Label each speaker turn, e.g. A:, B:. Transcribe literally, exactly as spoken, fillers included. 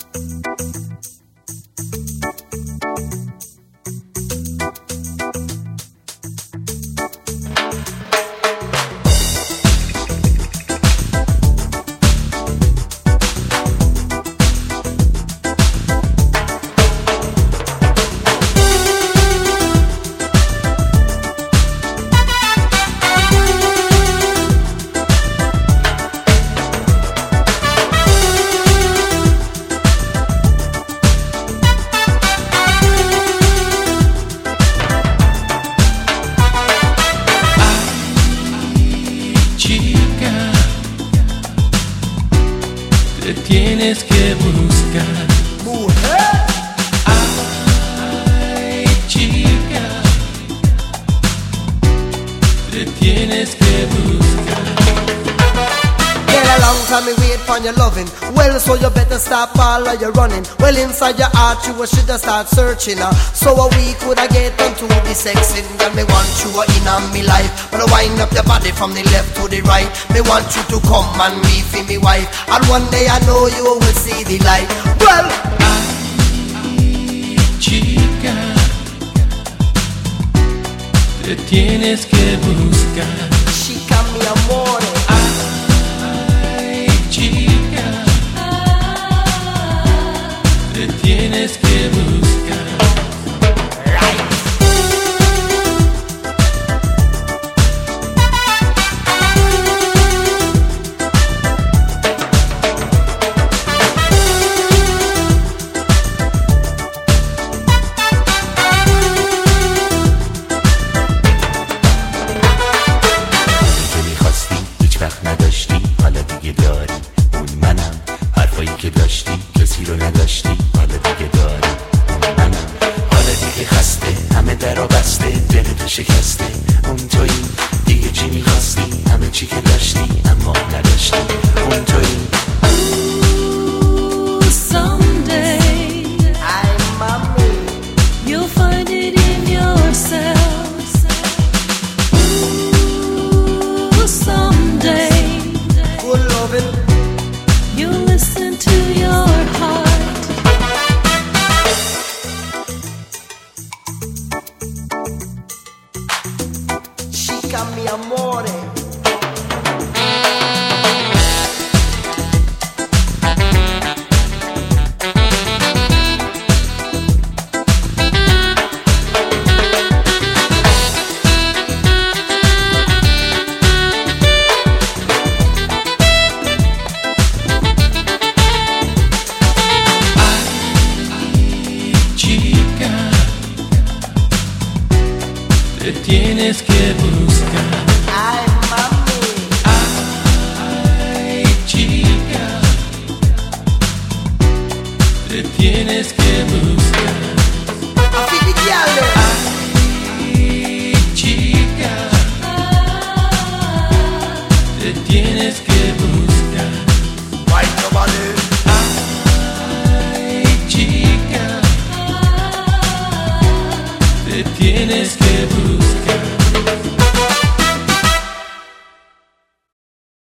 A: Tienes que buscar,
B: mujer.
A: Ay, chica, te tienes que buscar.
B: Get a long time me wait for your loving. Well, so you better stop all of your running. Well, inside your heart you shoulda start searching. Uh. So a we coulda get onto the sexing. Girl, me want you in on me life. But wind up your body from the left to the right. Me want you to come and be for me wife. And one day I know you will see the light. Well,
A: ay, chica, te tienes que buscar.
B: chica mi amor.
A: Ay, chica, te tienes que buscar.
C: شکسته اون تویی دیگه چی میخواستی همه چی که داشتی اما نداشتی اون تویی
D: Someday
B: I'm mommy.
D: you'll find it in yourself. Ooh, someday
B: Good loving.
D: you'll listen to your heart.
B: Chica mi amore.
A: Chica, te tienes que